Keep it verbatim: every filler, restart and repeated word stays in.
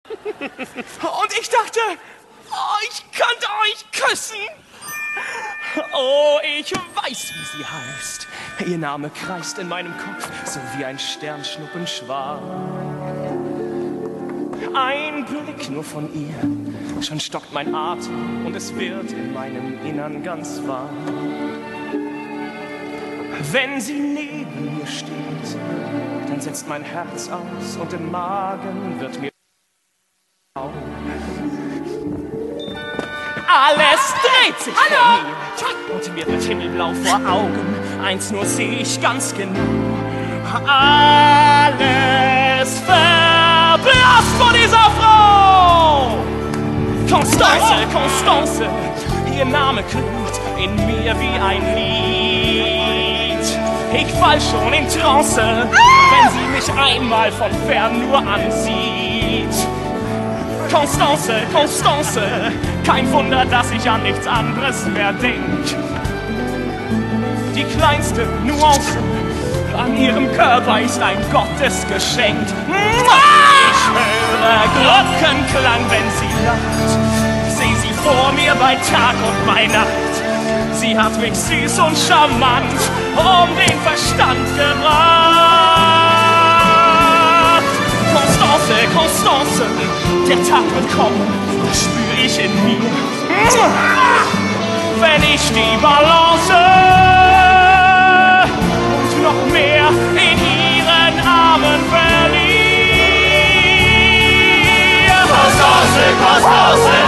Und ich dachte, oh, ich könnte euch küssen. Oh, ich weiß, wie sie heißt. Ihr Name kreist in meinem Kopf, so wie ein Sternschnuppenschwarm. Ein Blick nur von ihr, schon stockt mein Atem und es wird in meinem Innern ganz warm. Wenn sie neben mir steht, dann setzt mein Herz aus und im Magen wird mir auf. Alles dreht sich vor mir und mir wird himmelblau vor Augen. Eins nur sehe ich ganz genau. Alles verblasst vor dieser Frau. Constance, Constance, ihr Name klingt in mir wie ein Lied. Ich fall schon in Trance, wenn sie mich einmal von fern nur ansieht. Constance, Constance, kein Wunder, dass ich an nichts anderes mehr denk. Die kleinste Nuance an ihrem Körper ist ein Gottesgeschenk. Ich höre Glockenklang, wenn sie lacht. Seh sie vor mir bei Tag und bei Nacht. Sie hat mich süß und charmant um den Verstand gebracht. Constance, Constance, der Tag wird kommen, das spür ich in mir. Wenn ich die Balance und noch mehr in ihren Armen verliere. Constance, Constance,